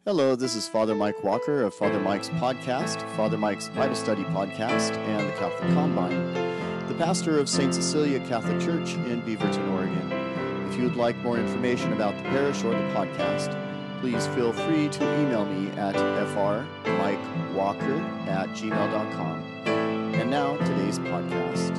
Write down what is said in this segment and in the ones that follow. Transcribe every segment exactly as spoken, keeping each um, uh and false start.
Hello, this is Father Mike Walker of Father Mike's podcast, Father Mike's Bible Study podcast, and the Catholic Combine, the pastor of Saint Cecilia Catholic Church in Beaverton, Oregon. If you would like more information about the parish or the podcast, please feel free to email me at frmikewalker at gmail dot com. And now, today's podcast.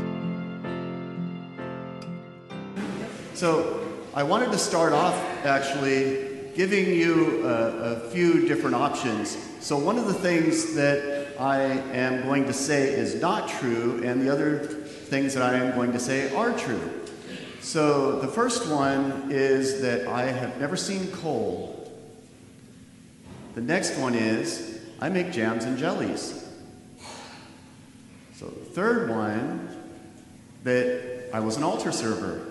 So, I wanted to start off, actually, giving you a, a few different options. So one of the things that I am going to say is not true, and the other things that I am going to say are true. So the first one is that I have never seen coal. The next one is I make jams and jellies. So the third one, that I was an altar server.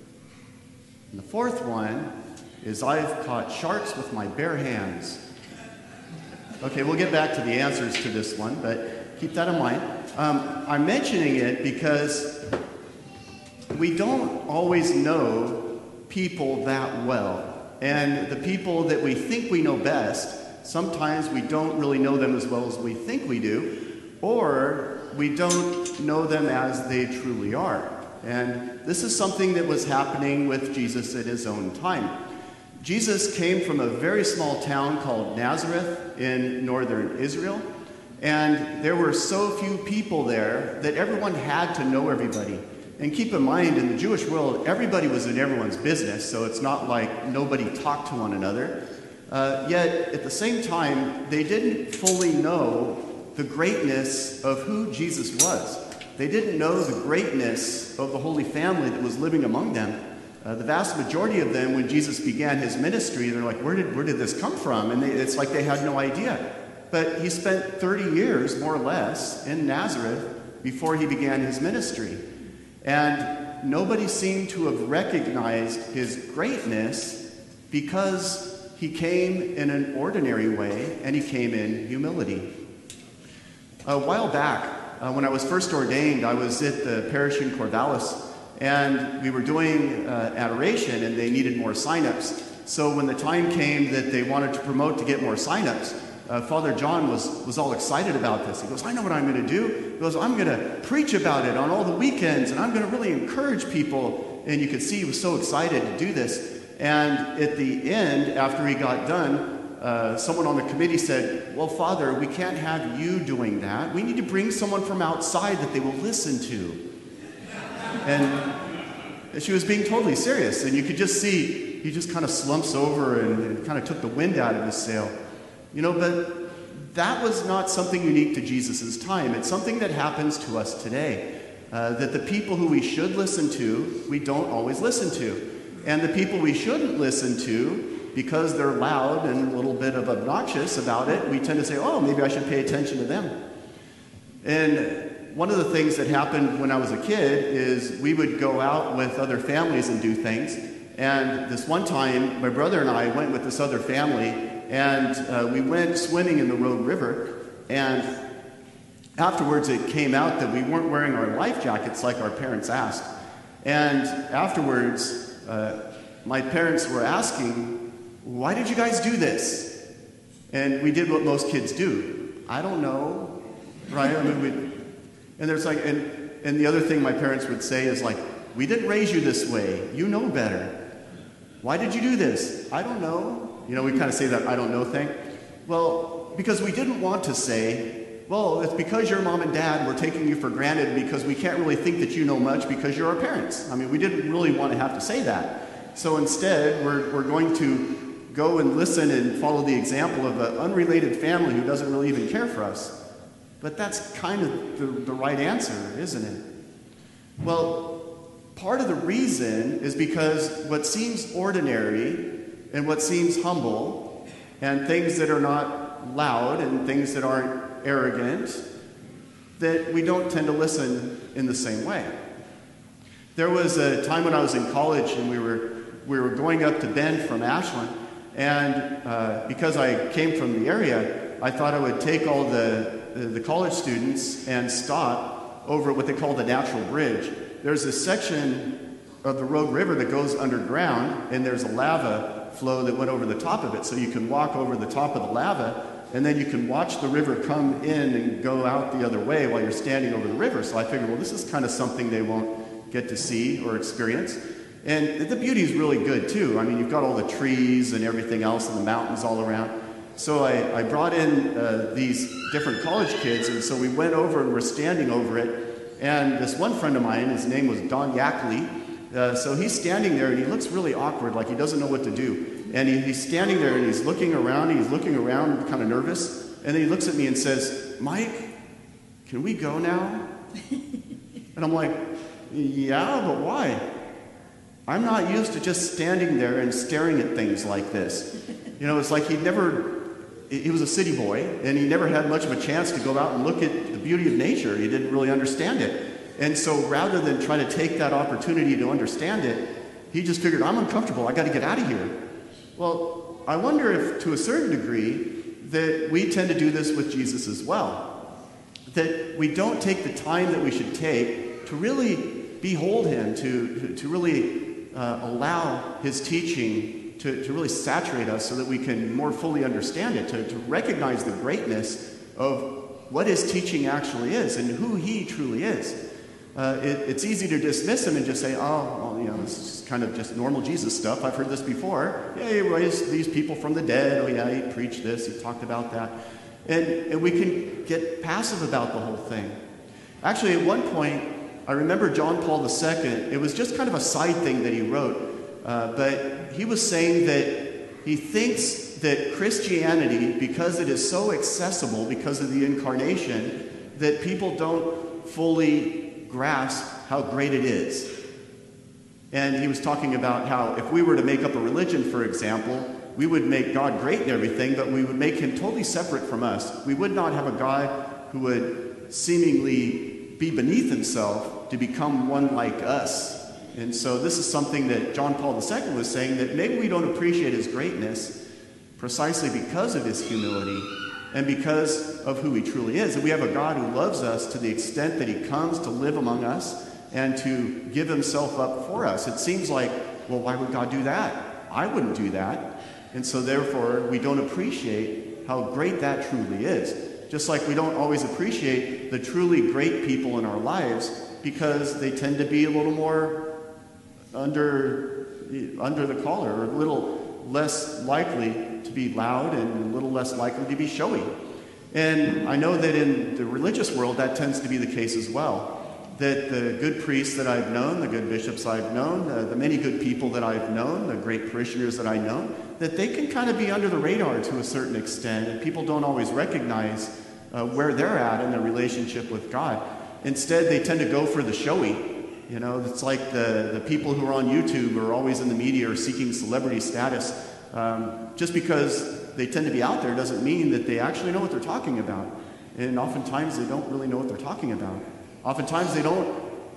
And the fourth one is I've caught sharks with my bare hands. Okay, we'll get back to the answers to this one, but keep that in mind. Um, I'm mentioning it because we don't always know people that well. And the people that we think we know best, sometimes we don't really know them as well as we think we do, or we don't know them as they truly are. And this is something that was happening with Jesus at his own time. Jesus came from a very small town called Nazareth in northern Israel, and there were so few people there that everyone had to know everybody. And keep in mind, in the Jewish world, everybody was in everyone's business, so it's not like nobody talked to one another. Uh, yet, at the same time, they didn't fully know the greatness of who Jesus was. They didn't know the greatness of the Holy Family that was living among them. Uh, the vast majority of them, when Jesus began his ministry, they're like, where did where did this come from? And they, it's like they had no idea. But he spent thirty years, more or less, in Nazareth before he began his ministry. And nobody seemed to have recognized his greatness because he came in an ordinary way and he came in humility. A while back, uh, when I was first ordained, I was at the parish in Corvallis, and we were doing uh, adoration, and they needed more sign-ups. So when the time came that they wanted to promote to get more sign-ups, uh, Father John was, was all excited about this. He goes, I know what I'm going to do. He goes, I'm going to preach about it on all the weekends, and I'm going to really encourage people. And you could see he was so excited to do this. And at the end, after he got done, uh, someone on the committee said, well, Father, we can't have you doing that. We need to bring someone from outside that they will listen to. And she was being totally serious, and you could just see he just kind of slumps over and, and kind of took the wind out of his sail. You know, but that was not something unique to Jesus' time. It's something that happens to us today, uh, that the people who we should listen to, we don't always listen to. And the people we shouldn't listen to, because they're loud and a little bit of obnoxious about it, we tend to say, oh, maybe I should pay attention to them. And one of the things that happened when I was a kid is we would go out with other families and do things. And this one time, my brother and I went with this other family, and uh, we went swimming in the Rogue River. And afterwards, it came out that we weren't wearing our life jackets like our parents asked. And afterwards, uh, my parents were asking, why did you guys do this? And we did what most kids do. I don't know, right? I mean, we... And there's like, and, and the other thing my parents would say is like, we didn't raise you this way. You know better. Why did you do this? I don't know. You know, we kind of say that I don't know thing. Well, because we didn't want to say, well, it's because your mom and dad were taking you for granted because we can't really think that you know much because you're our parents. I mean, we didn't really want to have to say that. So instead, we're, we're going to go and listen and follow the example of an unrelated family who doesn't really even care for us. But that's kind of the, the right answer, isn't it? Well, part of the reason is because what seems ordinary and what seems humble and things that are not loud and things that aren't arrogant, that we don't tend to listen in the same way. There was a time when I was in college and we were, we were going up to Bend from Ashland, and uh, because I came from the area, I thought I would take all the the college students and stop over at what they call the Natural Bridge. There's a section of the Rogue River that goes underground, and there's a lava flow that went over the top of it. So you can walk over the top of the lava, and then you can watch the river come in and go out the other way while you're standing over the river. So I figured, well, this is kind of something they won't get to see or experience. And the beauty is really good, too. I mean, you've got all the trees and everything else and the mountains all around. So I, I brought in uh, these different college kids, and so we went over and we're standing over it. And this one friend of mine, his name was Don Yackley, uh, so he's standing there and he looks really awkward, like he doesn't know what to do. And he, he's standing there and he's looking around, and he's looking around kind of nervous. And then he looks at me and says, "Mike, can we go now?" And I'm like, "Yeah, but why? I'm not used to just standing there and staring at things like this." You know, it's like he'd never, he was a city boy, and he never had much of a chance to go out and look at the beauty of nature. He didn't really understand it. And so rather than try to take that opportunity to understand it, he just figured, I'm uncomfortable, I got to get out of here. Well, I wonder if, to a certain degree, that we tend to do this with Jesus as well. That we don't take the time that we should take to really behold him, to, to really uh, allow his teaching to, to really saturate us so that we can more fully understand it, to, to recognize the greatness of what his teaching actually is and who he truly is. Uh, it, it's easy to dismiss him and just say, oh, well, you know, this is just kind of just normal Jesus stuff. I've heard this before. Yeah, he raised these people from the dead. Oh, yeah, he preached this. He talked about that. And, and we can get passive about the whole thing. Actually, at one point, I remember John Paul the Second. It was just kind of a side thing that he wrote. Uh, but he was saying that he thinks that Christianity, because it is so accessible because of the incarnation, that people don't fully grasp how great it is. And he was talking about how if we were to make up a religion, for example, we would make God great and everything, but we would make him totally separate from us. We would not have a God who would seemingly be beneath himself to become one like us. And so this is something that John Paul the Second was saying, that maybe we don't appreciate his greatness precisely because of his humility and because of who he truly is. And we have a God who loves us to the extent that he comes to live among us and to give himself up for us. It seems like, well, why would God do that? I wouldn't do that. And so therefore, we don't appreciate how great that truly is. Just like we don't always appreciate the truly great people in our lives because they tend to be a little more under, under the collar, or a little less likely to be loud and a little less likely to be showy. And I know that in the religious world that tends to be the case as well. That the good priests that I've known, the good bishops I've known, uh, the many good people that I've known, the great parishioners that I know, that they can kind of be under the radar to a certain extent, and people don't always recognize uh, where they're at in their relationship with God. Instead, they tend to go for the showy. You know, it's like the, the people who are on YouTube are always in the media or seeking celebrity status. Um, just because they tend to be out there doesn't mean that they actually know what they're talking about. And oftentimes they don't really know what they're talking about. Oftentimes they don't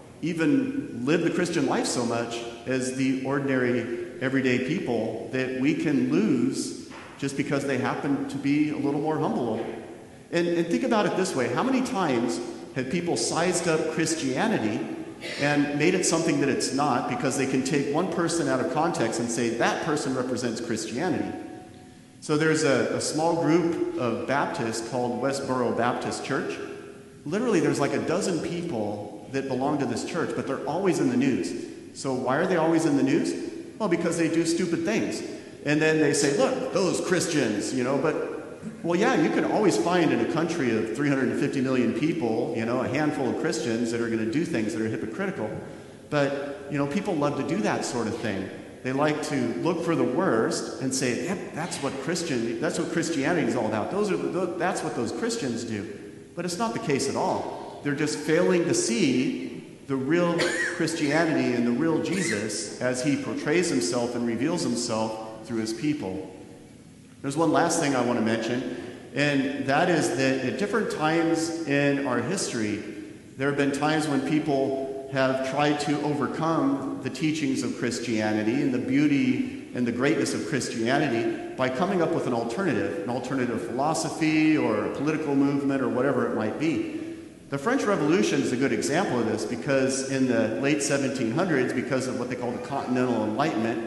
even live the Christian life so much as the ordinary, everyday people that we can lose just because they happen to be a little more humble. And, and think about it this way. How many times have people sized up Christianity and made it something that it's not because they can take one person out of context and say that person represents Christianity? So there's a, a small group of Baptists called Westboro Baptist Church. Literally, there's like a dozen people that belong to this church, but they're always in the news. So why are they always in the news? Well, because they do stupid things. And then they say, look, those Christians, you know, but, well, yeah, you can always find in a country of three hundred fifty million people, you know, a handful of Christians that are going to do things that are hypocritical. But, you know, people love to do that sort of thing. They like to look for the worst and say, yep, that's what Christian, that's what Christianity is all about. Those are, that's what those Christians do. But it's not the case at all. They're just failing to see the real Christianity and the real Jesus as he portrays himself and reveals himself through his people. There's one last thing I want to mention, and that is that at different times in our history, there have been times when people have tried to overcome the teachings of Christianity and the beauty and the greatness of Christianity by coming up with an alternative, an alternative philosophy or a political movement or whatever it might be. The French Revolution is a good example of this because in the late seventeen hundreds, because of what they call the Continental Enlightenment,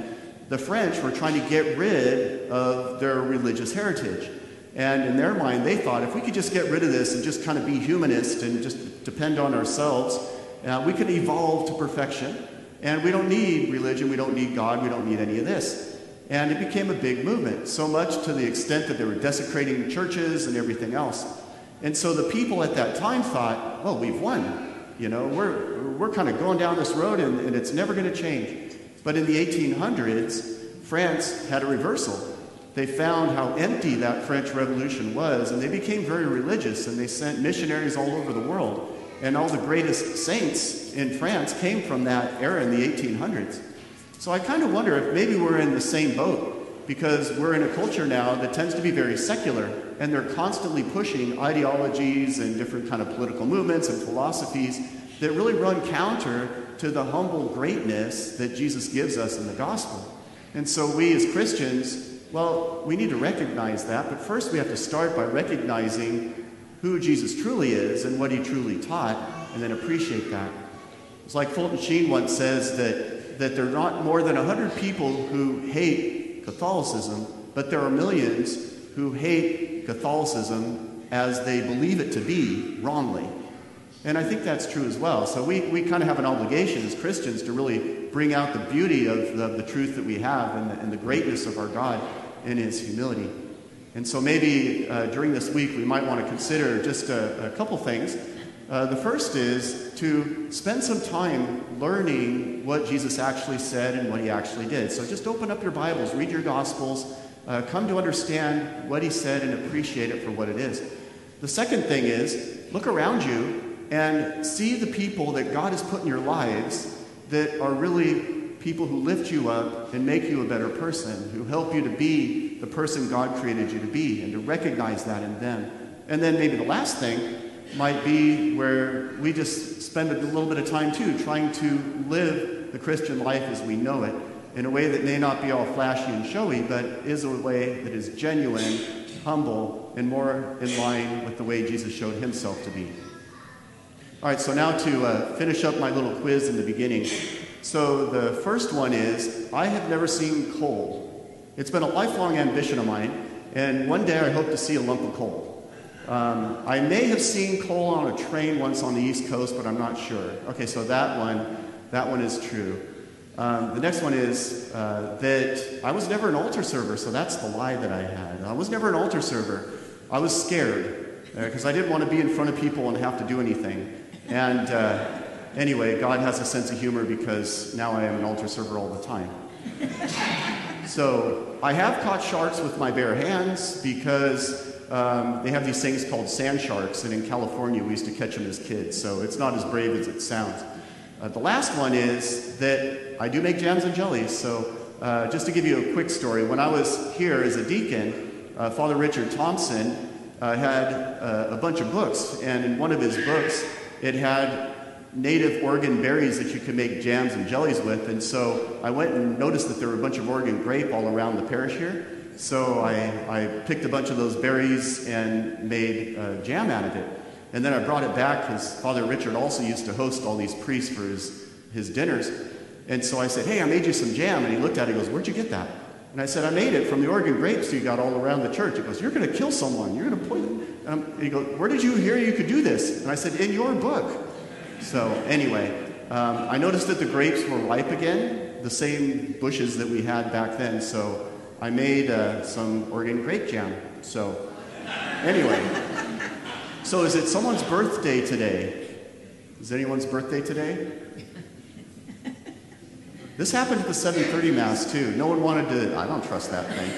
the French were trying to get rid of their religious heritage. And in their mind, they thought if we could just get rid of this and just kind of be humanist and just depend on ourselves, uh, we could evolve to perfection. And we don't need religion, we don't need God, we don't need any of this. And it became a big movement, so much to the extent that they were desecrating churches and everything else. And so the people at that time thought, well, we've won. You know, we're, we're kind of going down this road and, and it's never going to change. But in the eighteen hundreds, France had a reversal. They found how empty that French Revolution was, and they became very religious, and they sent missionaries all over the world. And all the greatest saints in France came from that era in the eighteen hundreds. So I kind of wonder if maybe we're in the same boat, because we're in a culture now that tends to be very secular, and they're constantly pushing ideologies and different kind of political movements and philosophies that really run counter to the humble greatness that Jesus gives us in the gospel. And so we as Christians, well, we need to recognize that, but first we have to start by recognizing who Jesus truly is and what he truly taught, and then appreciate that. It's like Fulton Sheen once says that, that there are not more than one hundred people who hate Catholicism, but there are millions who hate Catholicism as they believe it to be wrongly. And I think that's true as well. So we, we kind of have an obligation as Christians to really bring out the beauty of the, the truth that we have and the, and the greatness of our God in his humility. And so maybe uh, during this week we might want to consider just a, a couple things. Uh, the first is to spend some time learning what Jesus actually said and what he actually did. So just open up your Bibles, read your Gospels, uh, come to understand what he said and appreciate it for what it is. The second thing is look around you and see the people that God has put in your lives that are really people who lift you up and make you a better person, who help you to be the person God created you to be, and to recognize that in them. And then maybe the last thing might be where we just spend a little bit of time too trying to live the Christian life as we know it in a way that may not be all flashy and showy, but is a way that is genuine, humble, and more in line with the way Jesus showed himself to be. All right, so now to uh, finish up my little quiz in the beginning. So the first one is, I have never seen coal. It's been a lifelong ambition of mine, and one day I hope to see a lump of coal. Um, I may have seen coal on a train once on the East Coast, but I'm not sure. Okay, so that one, that one is true. Um, the next one is uh, that I was never an altar server, so that's the lie that I had. I was never an altar server. I was scared because uh, I didn't want to be in front of people and have to do anything. And uh, anyway, God has a sense of humor because now I am an altar server all the time. So I have caught sharks with my bare hands because um, they have these things called sand sharks, and in California we used to catch them as kids, so it's not as brave as it sounds. Uh, the last one is that I do make jams and jellies. So uh, just to give you a quick story, when I was here as a deacon, uh, Father Richard Thompson uh, had uh, a bunch of books, and in one of his books it had native Oregon berries that you could make jams and jellies with. And so I went and noticed that there were a bunch of Oregon grape all around the parish here. So I, I picked a bunch of those berries and made uh, jam out of it. And then I brought it back because Father Richard also used to host all these priests for his, his dinners. And so I said, hey, I made you some jam. And he looked at it and goes, where'd you get that? And I said, I made it from the Oregon grapes you got all around the church. He goes, you're going to kill someone. You're going to poison. And he goes, where did you hear you could do this? And I said, in your book. So anyway, um, I noticed that the grapes were ripe again, the same bushes that we had back then. So I made uh, some Oregon grape jam. So anyway, so is it someone's birthday today? Is anyone's birthday today? This happened at the seven thirty Mass, too. No one wanted to... I don't trust that thing.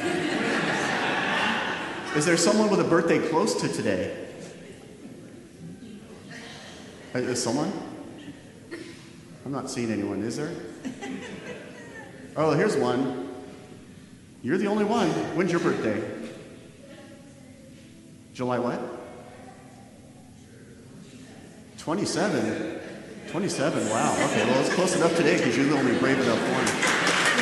Is there someone with a birthday close to today? Is someone? I'm not seeing anyone, is there? Oh, here's one. You're the only one. When's your birthday? July what? twenty-seven. twenty-seven, wow. Okay, well, it's close enough today because you're the only brave enough one.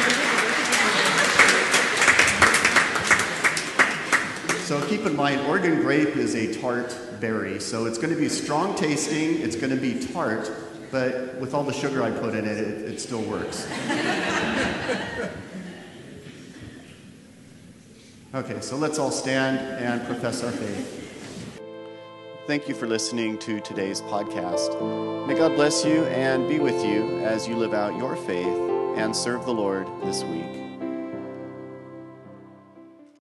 So keep in mind, Oregon grape is a tart berry. So it's going to be strong tasting, it's going to be tart, but with all the sugar I put in it, it, it still works. Okay, so let's all stand and profess our faith. Thank you for listening to today's podcast. May God bless you and be with you as you live out your faith and serve the Lord this week.